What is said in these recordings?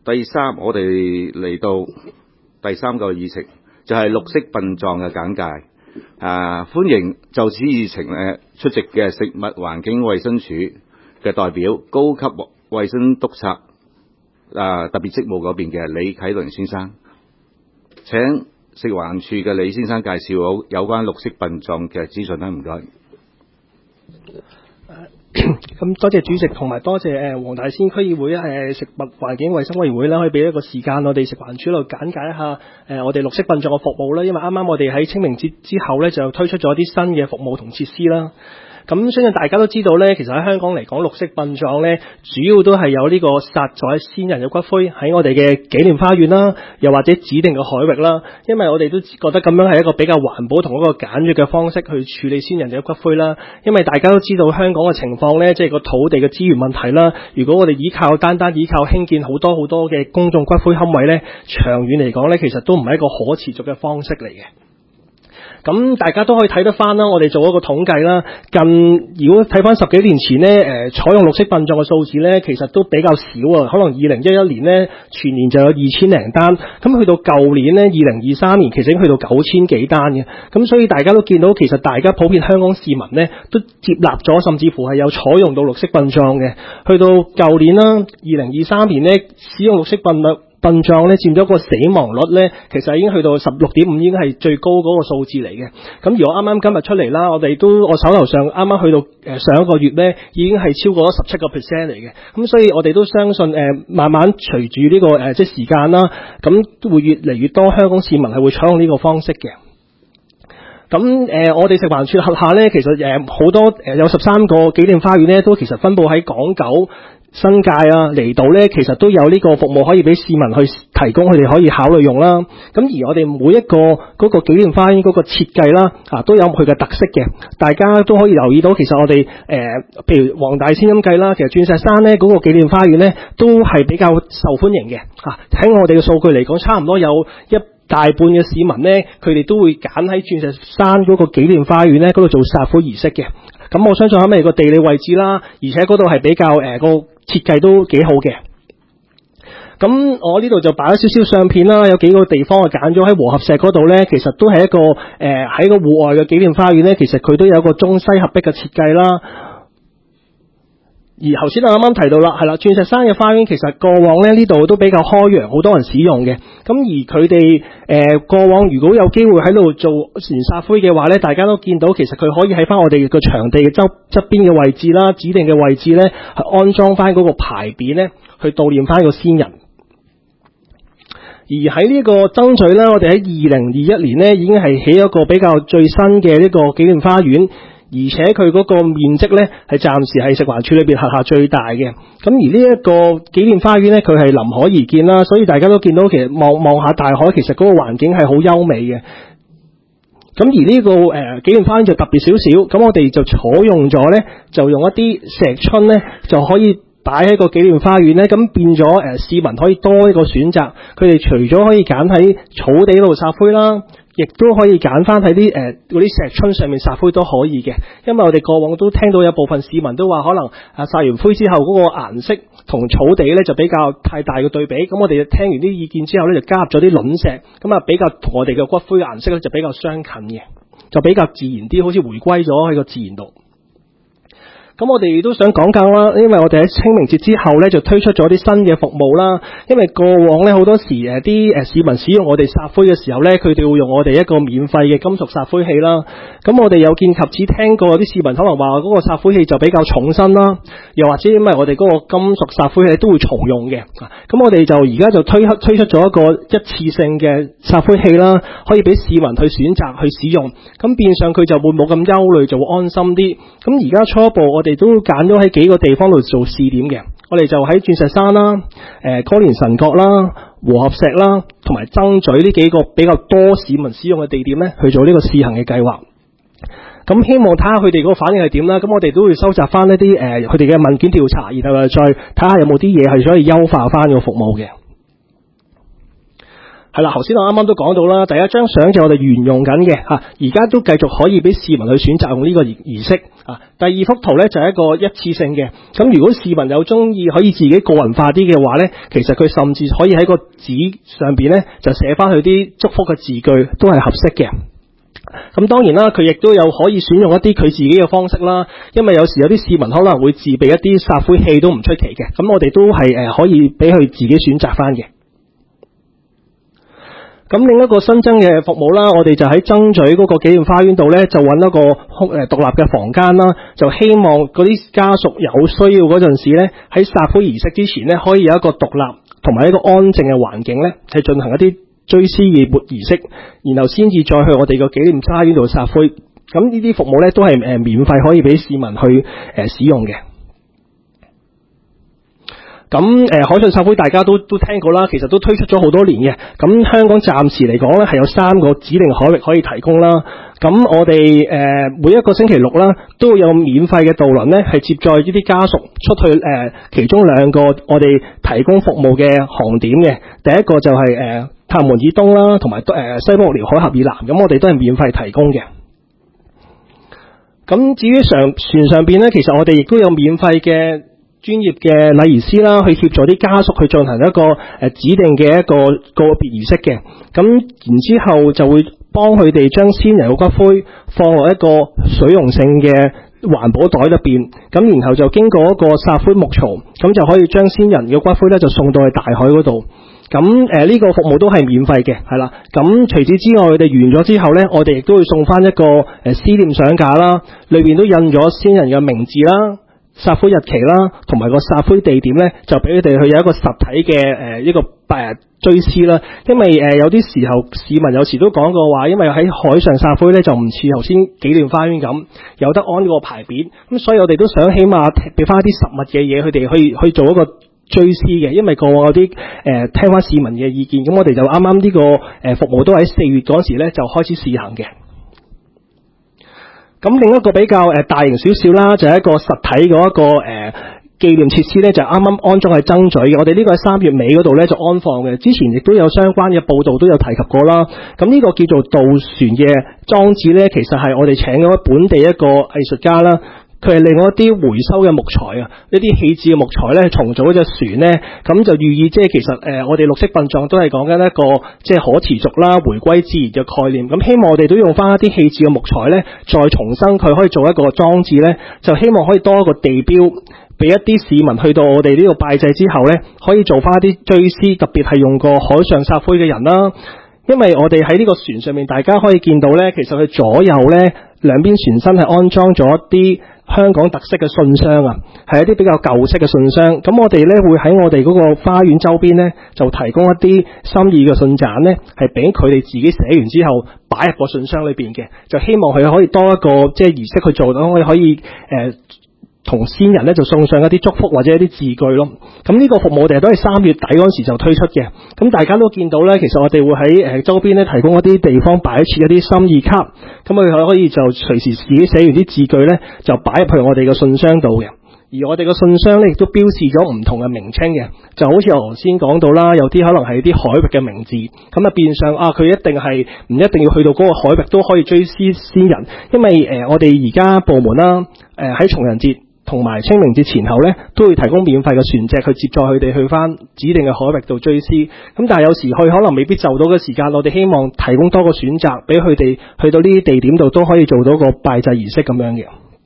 第三，我哋嚟到第三個議程，就係綠色殯葬嘅簡介。歡迎就此議程出席嘅食物環境衛生署嘅代表、高級衛生督察特別職務嗰邊嘅李啟倫先生。請食環署嘅李先生介紹好有關綠色殯葬嘅資訊啦，唔該。 咁多謝主席，同埋多謝黃大仙區議會食物環境衛生委員會啦，可以俾一個時間我哋食環署度簡介一下我哋綠色殯葬嘅服務啦。因為啱啱我哋喺清明節之後咧，就推出咗啲新嘅服務同設施啦。咁相信大家都知道咧，其實喺香港嚟講，綠色殯葬咧，主要都係有呢個撒在先人嘅骨灰喺我哋嘅紀念花園啦，又或者指定嘅海域啦。因為我哋都覺得咁樣係一個比較環保同一個簡約嘅方式去處理先人嘅骨灰啦。因為大家都知道香港嘅情況咧，即係個土地嘅資源問題啦。如果我哋單單依靠興建好多嘅公眾骨灰龕位咧，長遠嚟講咧，其實都唔係一個可持續嘅方式嚟嘅。咁大家都可以睇得翻啦，我哋做一個統計啦。如果睇翻10幾年前呢，採用綠色殯葬嘅數字呢，其實都比較少啊。可能2011年呢，全年就有2000零單，咁去到舊年呢，2023年其實已經去到9000幾單嘅。咁所以大家都見到，其實大家普遍香港市民呢，都接納咗，甚至乎係有採用到綠色殯葬嘅。去到舊年啦，2023年呢，使用綠色殯葬咧佔咗個死亡率咧，其實已經去到16.5，已經係最高嗰個數字嚟嘅。咁如果啱啱今日出嚟啦，我手頭上啱啱去到上一個月咧，已經係超過咗17% 嚟嘅。咁所以我哋都相信慢慢隨住呢個即係時間啦，咁會越嚟越多香港市民係會採用呢個方式嘅。咁我哋食環署轄下咧，其實好多有13個紀念花園咧，都其實分佈喺港九、新界離島咧，其實都有呢個服務可以俾市民去提供，佢哋可以考慮用啦。咁而我哋每一個嗰個紀念花園嗰個設計啦，都有佢嘅特色嘅。大家都可以留意到，其實我哋譬如黃大仙咁計啦，其實鑽石山咧嗰個紀念花園咧都係比較受歡迎嘅。喺我哋嘅數據嚟講，差唔多有一大半嘅市民咧，佢哋都會揀喺鑽石山嗰個紀念花園咧嗰度做撒灰儀式嘅。咁我相信係咪個地理位置啦，而且嗰度係比較個設計都幾好嘅。咁我呢度就擺咗少少相片啦，有幾個地方我揀咗喺和合石嗰度咧，其實都係一個喺個戶外嘅紀念花園咧，其實佢都有一個中西合璧嘅設計啦。而頭先我啱啱提到啦，係啦，鑽石山嘅花園其實過往咧呢度都比較開揚，好多人使用嘅。咁而佢哋過往如果有機會喺度做燃撒灰嘅話咧，大家都見到其實佢可以喺翻我哋個場地嘅側邊嘅位置啦，指定嘅位置咧，係安裝翻嗰個牌匾咧，去悼念翻個先人。而喺呢個爭咀咧，我哋喺2021年咧已經係起一個比較最新嘅呢個紀念花園。而且佢嗰個面積咧係暫時係食環署裏邊轄下最大嘅。咁而呢一個紀念花園咧，佢係臨海而建啦，所以大家都見到其實望下大海，其實嗰個環境係好優美嘅。咁而呢個紀念花園就特別少少，咁我哋就採用咗咧，就用一啲石春咧就可以擺喺個紀念花園咧，咁變咗市民可以多一個選擇。佢哋除咗可以揀喺草地度撒灰啦，亦都可以揀翻喺啲嗰啲石春上面撒灰都可以嘅。因為我哋過往都聽到有部分市民都話，可能撒完灰之後嗰個顏色同草地咧就比較太大嘅對比。咁我哋聽完啲意見之後咧，就加入咗啲卵石，咁比較同我哋嘅骨灰嘅顏色咧就比較相近嘅，就比較自然啲，好似回歸咗喺個自然度。咁我哋都想講講啦，因為我哋喺清明節之後咧就推出咗啲新嘅服務啦。因為過往咧好多時啲市民使用我哋撒灰嘅時候咧，佢哋會用我哋一個免費嘅金屬撒灰器啦。咁我哋有見及此聽過啲市民可能話嗰個撒灰器就比較重身啦，又或者因為我哋嗰個金屬撒灰器都會重用嘅。咁我哋就而家就推出咗一個一次性嘅撒灰器啦，可以俾市民去選擇去使用。咁變相佢就會冇咁憂慮，就會安心啲。咁而家初步我哋都揀咗喺幾個地方度做試點嘅，我哋就喺鑽石山啦、歌連臣角啦、和合石啦，同埋爭咀呢幾個比較多市民使用嘅地點咧，去做呢個試行嘅計劃。咁希望睇下佢哋嗰個反應係點啦。咁我哋都會收集翻一啲佢哋嘅問卷調查，然後再睇下有冇啲嘢係可以優化翻個服務嘅。 係啦，頭先我啱啱都講到啦，第一張相就我哋沿用緊嘅嚇，而家都繼續可以俾市民去選擇用呢個儀式啊。第二幅圖咧就係一個一次性嘅，咁如果市民有中意可以自己個人化啲嘅話咧，其實佢甚至可以喺個紙上邊咧就寫翻佢啲祝福嘅字句，都係合適嘅。咁當然啦，佢亦都有可以選用一啲佢自己嘅方式啦，因為有時有啲市民可能會自備一啲撒灰器都唔出奇嘅，咁我哋都係可以俾佢自己選擇翻嘅。咁另一個新增嘅服務啦，我哋就喺爭取嗰個紀念花園度咧，就揾一個獨立嘅房間啦，就希望嗰啲家屬有需要嗰陣時咧，喺撒灰儀式之前咧，可以有一個獨立同埋一個安靜嘅環境咧，係進行一啲追思嘅儀式，然後先至再去我哋個紀念花園度撒灰。咁呢啲服務咧都係免費可以俾市民去使用嘅。咁海上撒灰大家都聽過啦，其實都推出咗好多年嘅。咁香港暫時嚟講咧係有3個指定海域可以提供啦。咁我哋每一個星期六啦，都會有免費嘅渡輪咧，係接載呢啲家屬出去其中2個我哋提供服務嘅航點嘅。第一個就係塔門以東啦，同埋西北遼海峽以南，咁我哋都係免費提供嘅。咁至於船上邊咧，其實我哋亦都有免費嘅專業嘅禮儀師啦，去協助啲家屬去進行一個指定嘅一個個別儀式嘅。咁然之後就會幫佢哋將先人嘅骨灰放落一個水溶性嘅環保袋入邊，咁然後就經過一個撒灰木槽，咁就可以將先人嘅骨灰咧就送到去大海嗰度。咁呢個服務都係免費嘅，係啦。咁除此之外，佢哋完咗之後咧，我哋亦都會送翻一個思念相架啦，裏邊都印咗先人嘅名字啦、撒灰日期啦，同埋個撒灰地點咧，就俾佢哋去有一個實體嘅一個追思啦。因為有啲時候市民有時都講過話，因為喺海上撒灰咧就唔似頭先紀念花園咁有得安個牌匾，咁所以我哋都想起碼俾翻一啲實物嘅嘢，佢哋去做一個追思嘅。因為過往有啲聽翻市民嘅意見，咁我哋就啱啱呢個服務都喺4月嗰時咧就開始試行嘅。咁另一個比較大型少少啦，就係一個實體嗰一個紀念設施咧，就啱啱安裝喺爭咀嘅。我哋呢個喺3月尾嗰度咧就安放嘅。之前亦都有相關嘅報道都有提及過啦。咁呢個叫做渡船嘅裝置咧，其實係我哋請咗本地一個藝術家啦。佢係利用一啲回收嘅木材啊，呢啲棄置嘅木材咧，重組一隻船咧，咁就寓意即係其實我哋綠色殯葬都係講緊一個即係可持續啦、回歸自然嘅概念。咁希望我哋都用翻一啲棄置嘅木材咧，再重生佢，可以做一個裝置咧，就希望可以多一個地標，俾一啲市民去到我哋呢度拜祭之後咧，可以做翻一啲追思，特別係用過海上撒灰嘅人啦。因為我哋喺呢個船上面，大家可以見到咧，其實佢左右咧兩邊船身係安裝咗一啲香港特色嘅信箱啊，係一啲比較舊式嘅信箱。咁我哋咧會喺我哋嗰個花園周邊咧，就提供一啲心意嘅信札咧，係俾佢哋自己寫完之後擺入個信箱裏邊嘅，就希望佢可以多一個即係儀式去做到，可以同先人咧就送上一啲祝福或者一啲字句咯。咁呢個服務我哋都係3月底嗰時就推出嘅。咁大家都見到咧，其實我哋會喺周邊咧提供一啲地方擺設一啲心意卡，咁佢可以就隨時自己寫完啲字句咧，就擺入去我哋嘅信箱度嘅。而我哋嘅信箱咧亦都標示咗唔同嘅名稱嘅，就好似我頭先講到啦，有啲可能係啲海域嘅名字，咁啊變相佢一定係唔一定要去到嗰個海域都可以追思先人，因為我哋而家部門啦，喺重陽節同埋清明節前後咧，都會提供免費嘅船隻去接載佢哋去翻指定嘅海域度追思。咁但係有時去可能未必就到嘅時間，我哋希望提供多個選擇，俾佢哋去到呢啲地點度都可以做到個拜祭儀式咁樣嘅。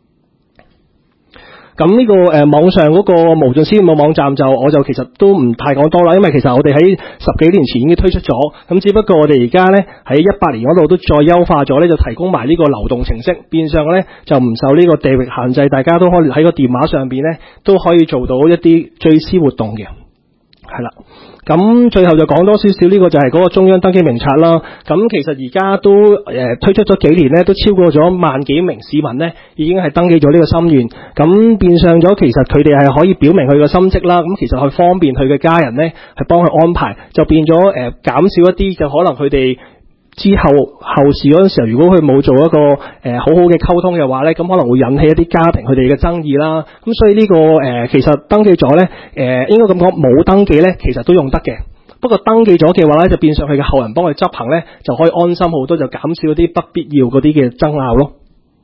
咁呢個網上嗰個無盡思念嘅網站我就其實都唔太講多啦，因為其實我哋喺10幾年前已經推出咗，咁只不過我哋而家咧喺18年嗰度都再優化咗咧，就提供埋呢個流動程式，變相咧就唔受呢個地域限制，大家都可以喺個電話上邊咧都可以做到一啲追思活動嘅，係啦。咁最後就講多少少呢個就係嗰個中央登記名冊啦。咁其實而家都推出咗幾年咧，都超過咗萬幾名市民咧已經係登記咗呢個心願。咁變相咗其實佢哋係可以表明佢個心跡啦。咁其實去方便佢嘅家人咧係幫佢安排，就變咗減少一啲就可能佢哋之後事嗰陣時候，如果佢冇做一個好好嘅溝通嘅話咧，咁可能會引起一啲家庭佢哋嘅爭議啦。咁所以呢個其實登記咗咧應該咁講，冇登記咧其實都用得嘅。 不過登記咗嘅話咧，就變相佢嘅後人幫佢執行咧，就可以安心好多，就減少一啲不必要嗰啲嘅爭拗咯。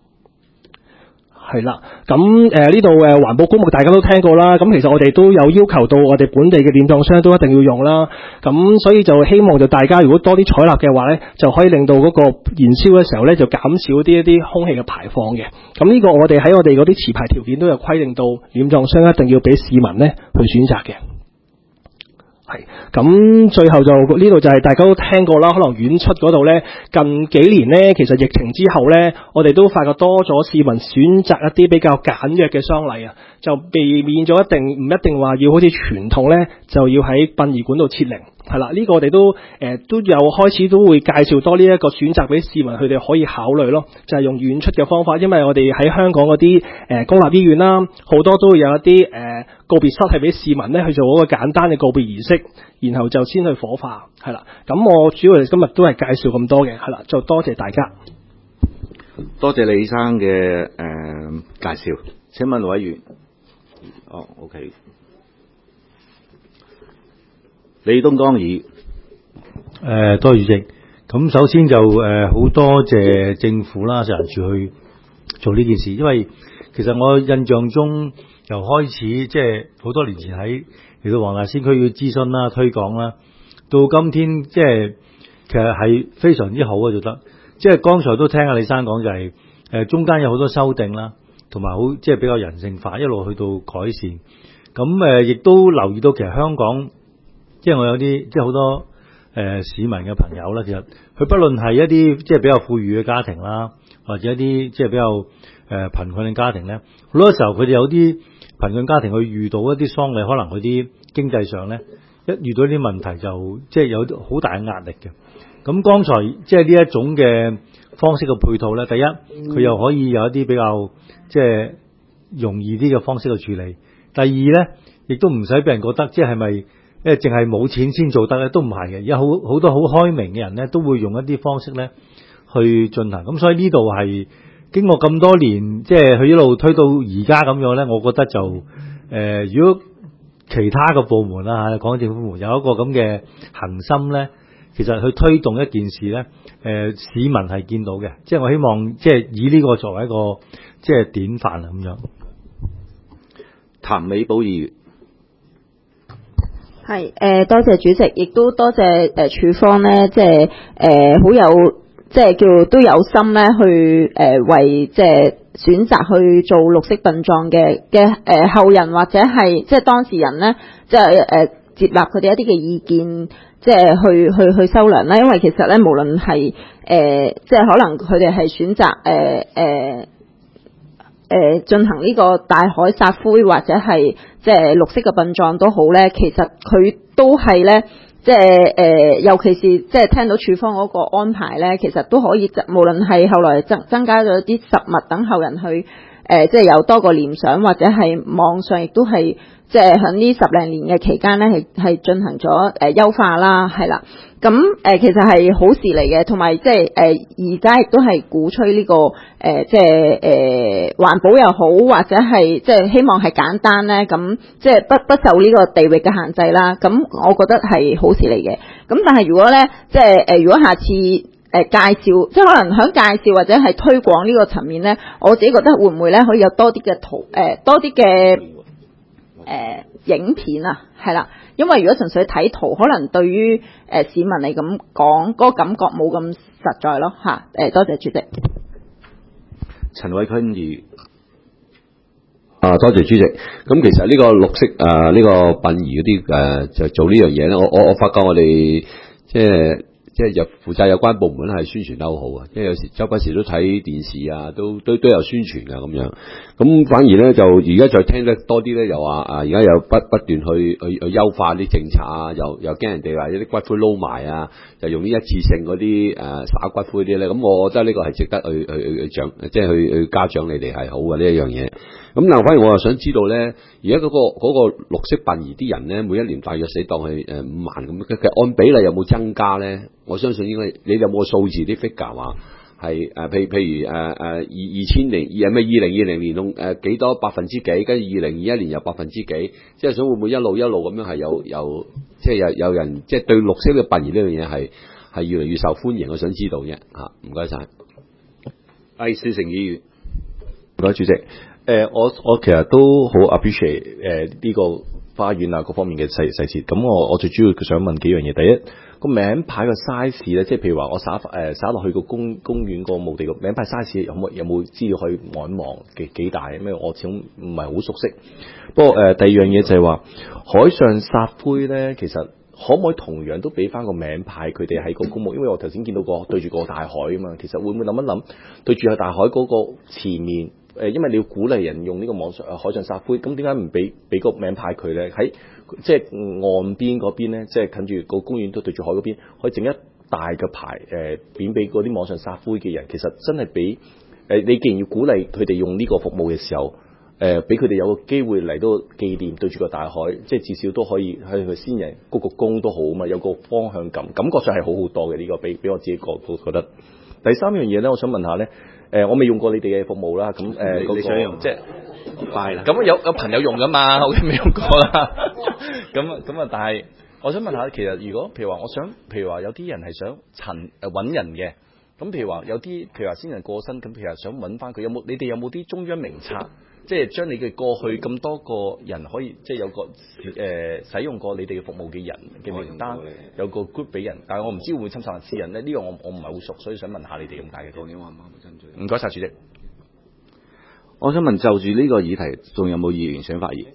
係啦，咁呢度環保公目大家都聽過啦，咁其實我哋都有要求到我哋本地嘅殮葬商都一定要用啦，咁所以就希望就大家如果多啲採納嘅話咧，就可以令到嗰個燃燒嘅時候咧就減少一啲空氣嘅排放嘅。咁呢個我哋喺我哋嗰啲持牌條件都有規定到，殮葬商一定要俾市民咧去選擇嘅。係，咁最後就呢度就係大家都聽過啦，可能演出嗰度呢，近幾年呢，其實疫情之後呢，我哋都發覺多咗市民選擇一啲比較簡約嘅喪禮啊，就避免咗唔一定話要好似傳統呢，就要喺殯儀館度設靈。係啦，呢個我哋都有開始都會介紹多呢一個選擇俾市民，佢哋可以考慮咯，就係用演出嘅方法，因為我哋喺香港嗰啲公立醫院啦，好多都會有一啲告別室係俾市民咧去做一個簡單嘅告別儀式，然後就先去火化。係啦，咁我主要今日都係介紹咁多嘅，係啦，就多謝大家。 多謝李生嘅介紹。請問委員，OK。李東江議， 多謝主席。咁首先就好多謝政府啦，食環署去做呢件事，因為其實我印象中由開始即係好多年前喺嚟到黃大仙區嘅諮詢啦、推廣啦，到今天即係其實係非常之好嘅做得。即係剛才都聽阿李生講就係中間有好多修訂啦，同埋好即係比較人性化，一路去到改善。咁亦都留意到其實香港。即係我有啲即係好多市民嘅朋友啦，其實佢不論係一啲即係比較富裕嘅家庭啦，或者一啲即係比較貧困嘅家庭咧，好多時候佢哋有啲貧困家庭去遇到一啲喪禮，可能佢啲經濟上咧一遇到啲問題就即係有好大嘅壓力嘅。咁剛才即係呢一種嘅方式嘅配套咧，第一佢又可以有一啲比較即係容易啲嘅方式去處理，第二咧亦都唔使俾人覺得即係咪因為淨係冇錢先做得咧，都唔係嘅。而家好多好開明嘅人咧，都會用一啲方式咧去進行。咁所以呢度係經過咁多年，即係佢一路推到而家咁樣咧，我覺得就如果其他嘅部門啦嚇，港政府部門有一個咁嘅恒心咧，其實去推動一件事咧，市民係見到嘅。即係我希望即係以呢個作為一個即係典範咁樣。 譚美寶議員。 係多謝主席，亦都多謝處方咧，即係好有即係叫都有心咧去為即係選擇去做綠色殯葬嘅後人或者係即係當事人咧，即係接納佢哋一啲嘅意見，即係去收量啦。因為其實咧，無論係即係可能佢哋係選擇進行呢個大海撒灰或者係即係綠色嘅殯葬都好咧，其實佢都係咧，即係尤其是即係聽到處方嗰個安排咧，其實都可以無論係後來增加咗啲實物等後人去即係有多個聯想，或者係網上亦都係即係喺呢10零年嘅期間咧係進行咗優化啦，係啦。咁其實係好事嚟嘅，同埋即係而家亦都係鼓吹呢個即係環保又好，或者係即係希望係簡單咧，咁即係不受呢個地域嘅限制啦。咁我覺得係好事嚟嘅。咁但係如果咧，即係如果下次介紹，即係可能喺介紹或者係推廣呢個層面咧，我自己覺得會唔會咧可以有多啲嘅多啲嘅影片啊，係啦。因為如果純粹睇圖，可能對於市民嚟咁講，嗰個感覺冇咁實在咯嚇。多謝主席。 陳偉坤議員。 多謝主席。咁其實呢個綠色呢個殯儀嗰啲就做呢樣嘢咧，我發覺我哋即係負責有關部門係宣傳得好好啊！即係有時周不時都睇電視啊，都有宣傳㗎咁樣。咁反而咧就而家再聽得多啲咧，又話而家又不斷去優化啲政策啊，又驚人哋話有啲骨灰撈埋啊，就用呢一次性嗰啲灑骨灰啲咧。咁我覺得呢個係值得去獎，即係去嘉獎你哋係好嘅呢一樣嘢。咁但係反而我又想知道咧，而家嗰個綠色殯儀啲人咧，每一年大約死當係5萬咁，其實按比例有冇增加咧？我相信應該，你有冇數字啲 figure 話係譬如2020年幾多百分之幾，跟住2021年又百分之幾，即係想會唔會一路咁樣係有即係有人即係對綠色嘅殯儀呢樣嘢係越嚟越受歡迎，我想知道啫嚇。唔該晒。 施成議員， 唔該主席。我其實都好 appreciate 呢個花園啊各方面嘅細節。咁我最主要想問幾樣嘢。第一，個名牌嘅 size 咧，即係譬如話我灑落去個公園個墓地個名牌 size 有冇資料可以望一望幾大？咩我始終唔係好熟悉。不過第二樣嘢就係話海上撒灰咧，其實可唔可以同樣都俾翻個名牌佢哋喺個公墓？因為我頭先見到對住個大海啊嘛，其實會唔會諗一諗對住個大海嗰個前面？因為你要鼓勵人用呢個海上撒灰，咁點解唔俾個名牌佢咧？喺即係岸邊嗰邊咧，即係近住個公園都對住海嗰邊，可以整一大嘅牌匾俾嗰啲網上撒灰嘅人。其實真係俾你既然要鼓勵佢哋用呢個服務嘅時候，俾佢哋有個機會嚟到紀念對住個大海，即係至少都可以去佢先人鞠個躬都好啊嘛，有個方向感，感覺上係好多嘅呢個俾我自己覺得。第三樣嘢咧，我想問下咧。我未用過你哋嘅服務啦，咁你想用即係快啦。 咁有朋友用噶嘛，我未用過啦。咁啊，但係我想問下，其實如果譬如話，譬如話有啲人係想揾人嘅，咁譬如話有啲譬如話先人過身，咁譬如話想揾翻佢，你哋有冇啲中央名冊？即係將你嘅過去咁多個人可以，即係有個使用過你哋嘅服務嘅人嘅名單，有個 group 俾人，但係我唔知會唔會侵犯私隱咧？呢個我唔係好熟，所以想問下你哋咁解嘅。唔該晒主席。 我想問就住呢個議題，仲有冇議員想發言？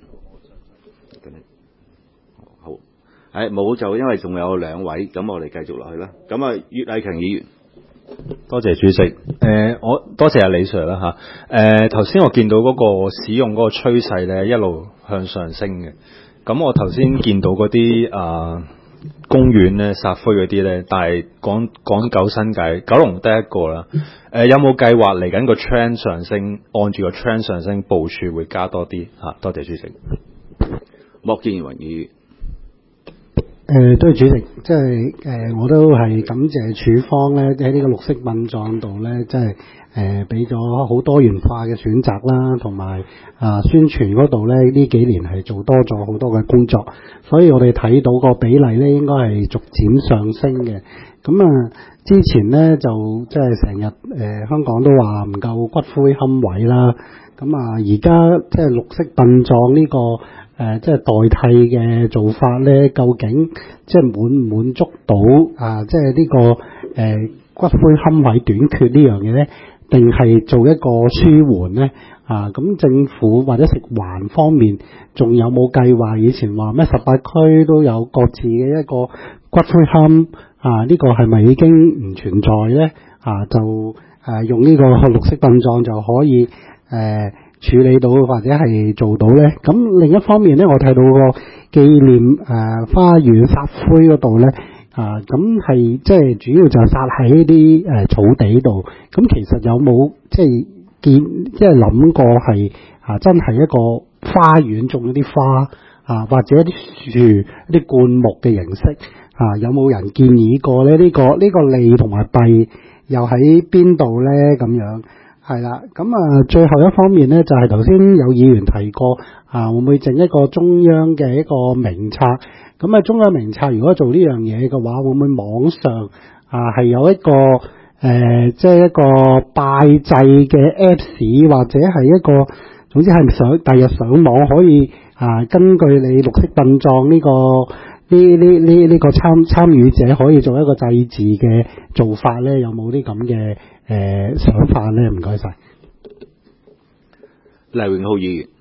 好，冇就因為仲有兩位，咁我哋繼續落去啦。咁啊，岳禮強議員。 多謝主席，我多謝阿李 Sir 啦吓，頭先我見到嗰個使用嗰個趨勢咧一路向上升嘅，咁我頭先見到嗰啲公園咧撒灰嗰啲咧，但係港九新界九龍得一個啦，有冇計劃嚟緊個 trend 上升，按住個 trend 上升部署會加多啲吓？多謝主席。 莫建榮議員。 多謝主席，即係我都係感謝署方咧喺呢個綠色殯葬度咧，即係俾咗好多元化嘅選擇啦，同埋宣傳嗰度咧呢幾年係做多咗好多嘅工作，所以我哋睇到個比例咧應該係逐漸上升嘅。咁之前咧就即係成日香港都話唔夠骨灰龕位啦，咁而家即係綠色殯葬呢個。即係代替嘅做法咧，究竟即係滿足到即係呢個骨灰龕位短缺呢樣嘢咧，定係做一個舒緩咧？咁政府或者食環方面仲有冇計劃？以前話咩18區都有各自嘅一個骨灰龕呢個係咪已經唔存在咧？就用呢個綠色殯葬就可以處理到或者係做到咧，咁另一方面咧，我睇到個紀念花園撒灰嗰度咧，咁係即係主要就係撒喺啲草地度，咁其實有冇即係諗過係真係一個花園種一啲花或者一啲樹一啲灌木嘅形式有冇人建議過咧？呢個利同埋弊又喺邊度咧？咁樣。係啦，咁最後一方面咧，就係頭先有議員提過，會唔會整一個中央嘅一個名冊？咁中央名冊如果做呢樣嘢嘅話，會唔會網上係有一個即係一個拜祭嘅 Apps， 或者係一個，總之係第日上網可以根據你綠色殯葬呢個參與者可以做一個祭祀嘅做法咧？有冇啲咁嘅想法咧？唔該晒。 黎榮浩議員。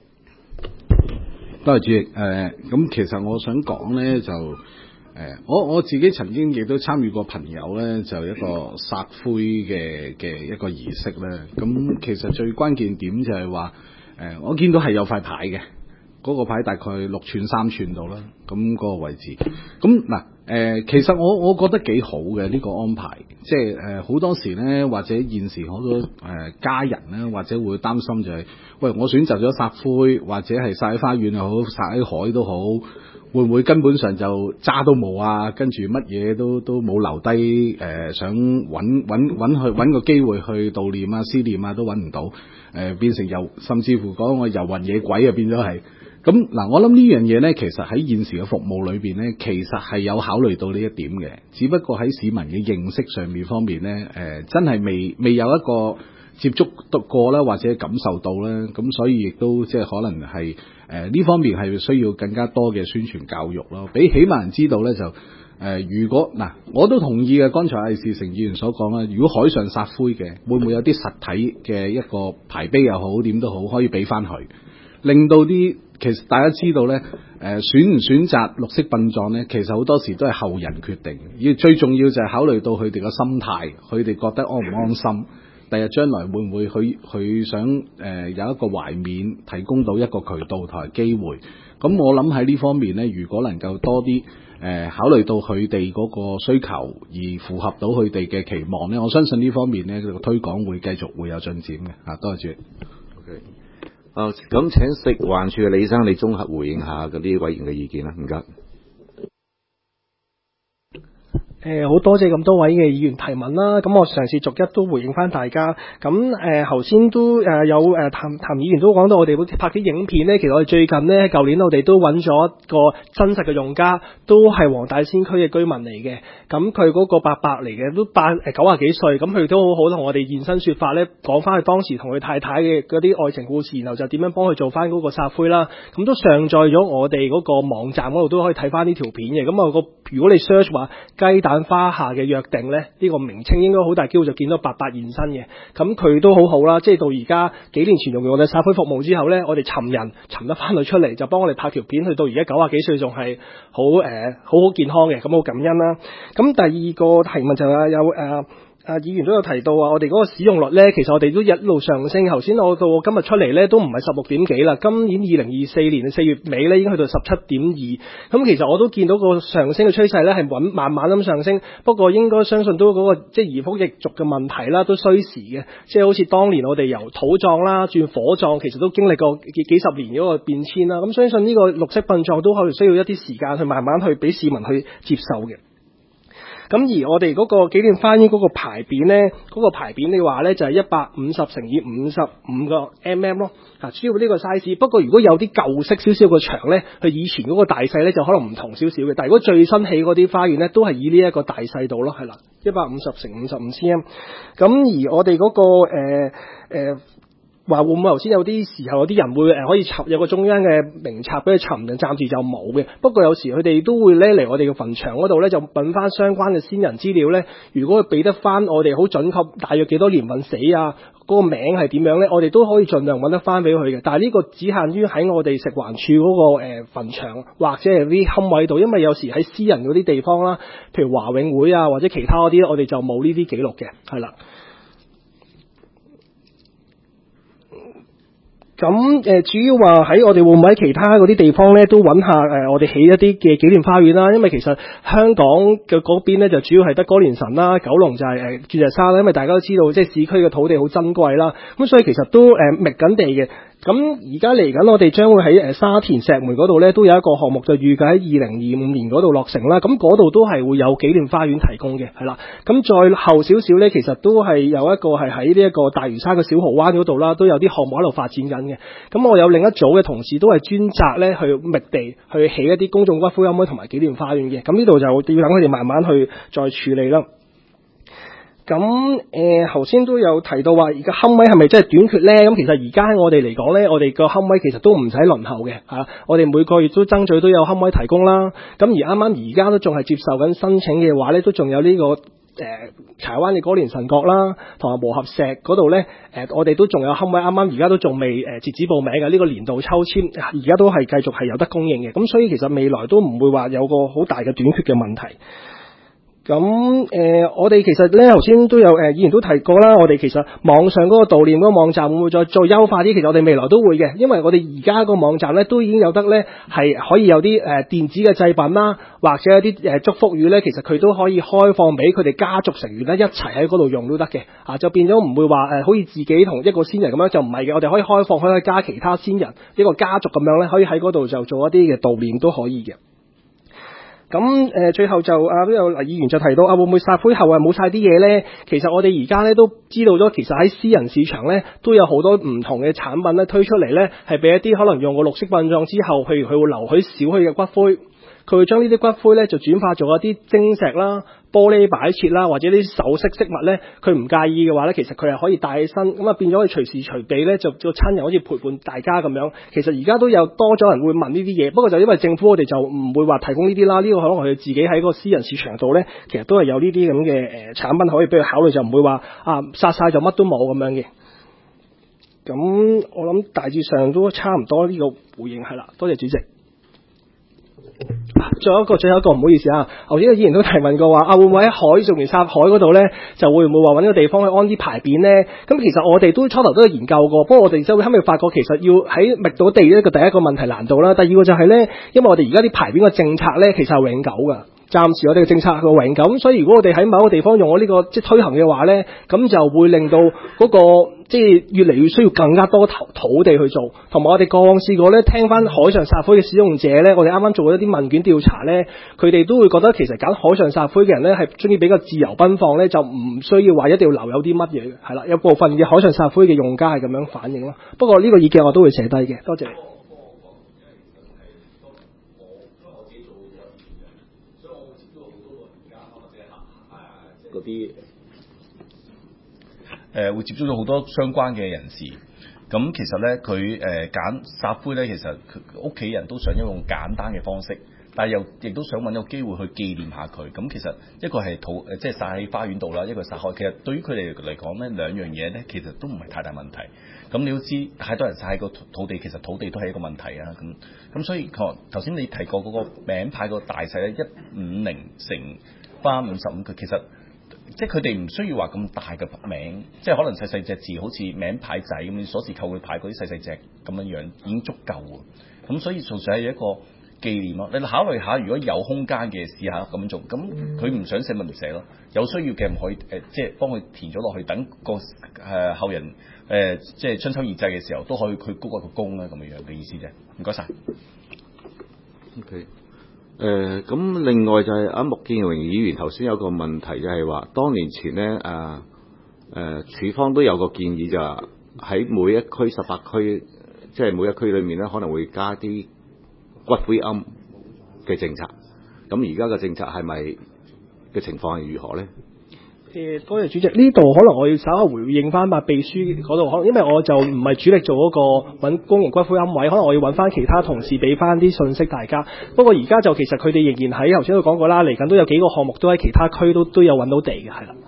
多謝主席。咁其實我想講咧，就我自己曾經亦都參與過朋友咧，就一個撒灰嘅一個儀式咧。咁其實最關鍵點就係話，我見到係有塊牌嘅。嗰個牌大概6寸3寸度啦，咁嗰個位置。咁嗱，其實我覺得幾好嘅呢個安排，即係好多時咧，或者現時好多家人咧，或者會擔心就係，喂，我選擇咗撒灰，或者係撒喺花園又好，撒喺海都好， 會唔會根本上就渣都冇啊？跟住乜嘢都冇留低，想揾個機會去悼念啊、思念啊，都揾唔到，變成甚至乎講我遊魂野鬼啊，變咗係。咁嗱，我諗呢樣嘢呢，其實喺現時嘅服務裏邊呢，其實係有考慮到呢一點嘅，只不過喺市民嘅認識上面方面呢，真係未有一個接觸到過啦，或者感受到啦，咁所以亦都即係可能係呢方面係需要更加多嘅宣傳教育咯，俾起碼人知道呢，就如果嗱，我都同意嘅，剛才魏士成議員所講啦，如果海上撒灰嘅，會唔會有啲實體嘅一個牌碑又好，點都好，可以俾翻佢，令到啲其實大家知道呢，選唔選擇綠色殯葬呢，其實好多時都係後人決定，最重要就係考慮到佢哋嘅心態，佢哋覺得安唔安心。第日將來會唔會佢想有一個懷緬，提供到一個渠道同埋機會？咁我諗喺呢方面呢，如果能夠多啲考慮到佢哋嗰個需求，而符合到佢哋嘅期望呢，我相信呢方面呢個推廣會繼續會有進展嘅。多謝。 OK，咁請食環署嘅李生，你綜合回應下嗰啲委員嘅意見啦，唔該。 好多謝咁多位嘅議員提問啦，咁我嘗試逐一都回應翻大家。咁頭先都有譚議員都講到，我哋會拍啲影片呢。其實我哋最近呢，舊年我哋都揾咗一個真實嘅用家，都係黃大仙區嘅居民嚟嘅。咁佢嗰個伯伯嚟嘅，都90幾歲，咁佢都好好同我哋現身說法呢，講翻佢當時同佢太太嘅嗰啲愛情故事，然後就點樣幫佢做翻嗰個撒灰啦。咁都上載咗我哋嗰個網站嗰度，都可以睇翻呢條片嘅。咁如果你 search 話雞蛋花下嘅約定呢，呢個名稱應該好大機會就見到伯伯現身嘅。咁佢都好好啦，即係到而家幾年前用我哋撒灰服務之後呢，我哋尋得翻佢出嚟，就幫我哋拍條片，去到而家90幾歲仲係好健康嘅，咁好感恩啦。咁第二個提問就係有議員都有提到啊，我哋嗰個使用率呢，其實我哋都一路上升。頭先我到今日出嚟呢，都唔係16點幾啦。今年2024年4月尾呢，已經去到17.2。咁其實我都見到個上升嘅趨勢呢，係慢慢咁上升。不過應該相信都嗰個即係移風易俗嘅問題啦，都需時嘅。即係好似當年我哋由土葬啦轉火葬，其實都經歷過幾十年嗰個變遷啦。咁相信呢個綠色殯葬都可能需要一啲時間去慢慢去俾市民去接受嘅。咁而我哋嗰個紀念花園嗰個牌匾呢，嗰個牌匾你話呢就係150乘以55個 mm 咯，主要呢個 size。不過如果有啲舊式少少個牆呢，佢以前嗰個大細呢就可能唔同少少嘅。但係如果最新起嗰啲花園呢，都係以呢一個大細度咯，係啦，150乘55 cm。咁而我哋嗰個話會唔會頭先有啲時候有啲人會可以有個中央嘅名冊俾佢尋，暫時就冇嘅。不過有時佢哋都會咧嚟我哋嘅墳場嗰度咧，就揾翻相關嘅先人資料咧。如果佢俾得翻我哋好準確，大約幾多年份死啊，嗰個名係點樣咧，我哋都可以盡量揾得翻俾佢嘅。但係呢個只限於喺我哋食環署嗰個墳場或者係啲龕位度，因為有時喺私人嗰啲地方啦，譬如華永會啊或者其他嗰啲，我哋就冇呢啲記錄嘅，係啦。咁主要話喺我哋會唔會喺其他嗰啲地方咧，都揾下我哋起一啲嘅紀念花園啦。因為其實香港嘅嗰邊咧就主要係得歌連臣啦，九龍就係鑽石山啦。因為大家都知道，即係市區嘅土地好珍貴啦，咁所以其實都覓緊地嘅。咁而家嚟緊，我哋將會喺沙田石門嗰度咧，都有一個項目，就預計喺2025年嗰度落成啦。咁嗰度都係會有紀念花園提供嘅，係啦。咁再後少少咧，其實都係有一個係喺呢一個大嶼山嘅小蠔灣嗰度啦，都有啲項目喺度發展緊嘅。咁我有另一組嘅同事都係專責咧去覓地去起一啲公眾骨灰龕位同埋紀念花園嘅。咁呢度就要等佢哋慢慢去再處理啦。咁頭先都有提到話，而家龕位係咪真係短缺咧？咁其實而家喺我哋嚟講咧，我哋個龕位其實都唔使輪候嘅嚇，我哋每個月都爭取都有龕位提供啦。咁而啱啱而家都仲係接受緊申請嘅話咧，都仲有呢個柴灣嘅歌連臣角啦，同埋磨合石嗰度咧，我哋都仲有龕位，啱啱而家都仲未截止報名嘅，呢個年度抽籤，而家都係繼續係有得供應嘅。咁所以其實未來都唔會話有個好大嘅短缺嘅問題。咁我哋其實咧頭先都有議員都提過啦，我哋其實網上嗰個悼念嗰個網站會唔會再優化啲？其實我哋未來都會嘅，因為我哋而家個網站咧都已經有得咧係可以有啲電子嘅祭品啦，或者有啲祝福語咧，其實佢都可以開放俾佢哋家族成員咧一齊喺嗰度用都得嘅，就變咗唔會話好似自己同一個先人咁樣，就唔係嘅，我哋可以開放可以加其他先人一個家族咁樣咧，可以喺嗰度就做一啲嘅悼念都可以嘅。 咁最後就都有議員就提到會唔會撒灰後冇晒啲嘢咧？其實我哋而家咧都知道咗，其實喺私人市場咧都有好多唔同嘅產品咧推出嚟咧，係俾一啲可能用過綠色殯葬之後，譬如佢會留許少許嘅骨灰，佢會將呢啲骨灰咧就轉化做一啲晶石啦、玻璃擺設啦，或者啲首飾飾物咧，佢唔介意嘅話咧，其實佢係可以帶起身，咁啊變咗佢隨時隨地咧就個親人好似陪伴大家咁樣。其實而家都有多咗人會問呢啲嘢，不過就因為政府我哋就唔會話提供呢啲啦，呢個可能佢自己喺個私人市場度咧，其實都係有呢啲咁嘅產品可以俾佢考慮，就唔會話殺晒就乜都冇咁樣嘅。咁我諗大致上都差唔多呢個回應係啦，多謝主席。最後一個唔好意思啊，頭先個議員都提問過話會唔會喺海做完撒海嗰度咧，就會唔會話揾個地方去安啲牌匾咧？咁其實我哋都初頭都有研究過，不過我哋就後尾發覺其實要喺覓到地呢個第一個問題難度啦，第二個就係咧，因為我哋而家啲牌匾嘅政策咧其實係永久㗎。暫時我哋嘅政策係永久，所以如果我哋喺某個地方用我呢個推行嘅話咧，咁就會令到嗰個越嚟越需要更加多土地去做。同埋我哋過往試過咧，聽翻海上撒灰嘅使用者咧，我哋啱啱做咗一啲問卷調查咧，佢哋都會覺得其實揀海上撒灰嘅人咧係中意比較自由奔放咧，就唔需要話一定要留有啲乜嘢嘅，係啦，有部分嘅海上撒灰嘅用家係咁樣反映咯。不過呢個意見我都會寫低嘅，多謝你。 嗰啲會接觸到好多相關嘅人士，咁其實咧佢揀撒灰咧，其實佢屋企人都想用簡單嘅方式，但係又亦都想揾一個機會去紀念下佢。咁其實一個係即係撒喺花園度啦，一個撒海。其實對於佢哋嚟講咧，兩樣嘢咧其實都唔係太大問題。咁你要知太多人撒喺個土地，其實土地都係一個問題啊。咁所以頭先你提過嗰個名牌個大細咧，150乘翻55，佢其實即係佢哋唔需要話咁大嘅名，即係可能細細隻字，好似名牌仔咁，你鎖匙扣嘅牌嗰啲細細隻咁樣已經足夠喎。咁所以純粹係一個紀念咯。你考慮下，如果有空間嘅試下咁做，咁佢唔想寫咪唔寫咯。有需要嘅唔可以即係幫佢填咗落去，等個後人即係春秋二祭嘅時候都可以佢鞠一個躬啦，咁樣嘅意思啫。唔該晒。 OK。咁另外就係麥建榮議員頭先有個問題就係話，多年前咧署方都有個建議，就係喺每一區18區，即係每一區裏面咧可能會加啲骨灰龕嘅政策。咁而家嘅政策係咪嘅情況係如何咧？ 多謝主席，呢度可能我要稍後回應翻秘書嗰度，可能因為我就唔係主力做嗰個揾公營骨灰龕位，可能我要揾翻其他同事俾翻啲信息大家。不過而家就其實佢哋仍然喺頭先都講過啦，嚟緊都有幾個項目都喺其他區都有揾到地嘅，係啦。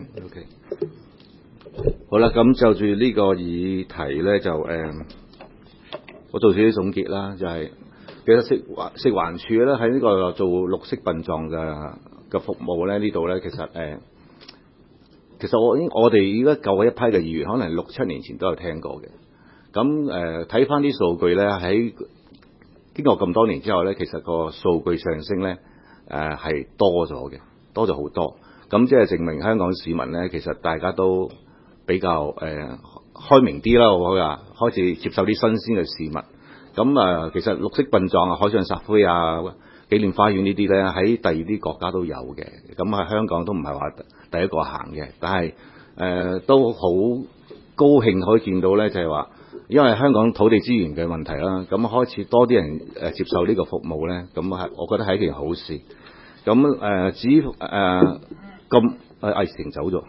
OK， 好啦，咁就住呢個議題咧，就我做少啲總結啦，就係其實食環署咧喺呢個做綠色殯葬嘅服務咧，呢度咧其實我哋而家舊一批嘅議員，可能6-7年前都有聽過嘅。咁睇翻啲數據咧，喺經過咁多年之後咧，其實個數據上升咧，係多咗嘅，多咗好多。咁即係證明香港市民咧，其實大家都比較開明啲啦，我話開始接受啲新鮮嘅事物。咁其實綠色殯葬啊、海上撒灰啊、紀念花園呢啲咧，喺第二啲國家都有嘅。咁喺香港都唔係話第一個行嘅，但係都好高興可以見到咧，就係話，因為香港土地資源嘅問題啦，咁開始多啲人接受呢個服務咧，咁我覺得係一件好事。咁至於咁魏時成走咗，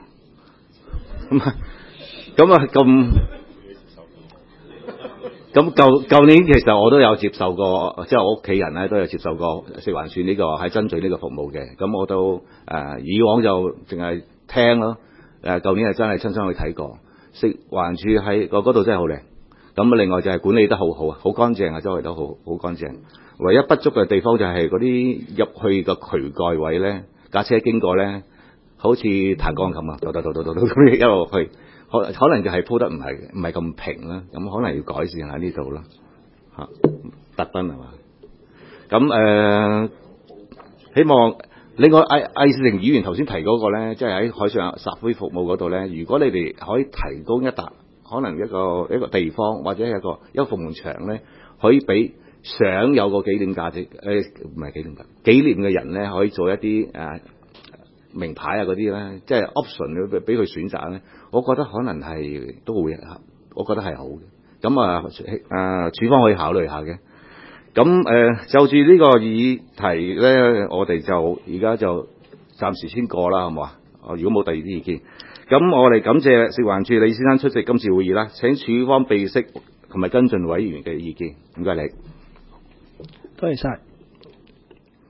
咁舊年其實我都有接受過，即係我屋企人咧都有接受過食環署呢個喺爭取呢個服務嘅。咁我都以往就淨係聽咯，舊年係真係親身去睇過。食環署喺嗰度真係好靚。咁另外就係管理得好好啊，好乾淨啊，周圍都好乾淨。唯一不足嘅地方就係嗰啲入去個渠蓋位咧，架車經過咧，好似彈鋼琴啊，咁一路去。可能就係鋪得唔係咁平啦，咁可能要改善下呢度啦，特登係嘛？咁希望另外魏士成議員頭先提嗰個咧，即係喺海上撒灰服務嗰度咧，如果你哋可以提供一笪可能一個地方或者一個服務場咧，可以俾想有個紀念價值，唔係紀念價，紀念嘅人咧可以做一啲名牌啊嗰啲咧，即係 option 俾佢選擇咧，我覺得可能係都會，我覺得係好嘅。咁處方可以考慮下嘅。咁就住呢個議題咧，我哋就而家就暫時先過啦，好唔好啊？如果冇第二啲意見，咁我哋感謝食環署李先生出席今次會議啦。請處方備悉同埋跟進委員嘅意見，唔該你。 多謝晒。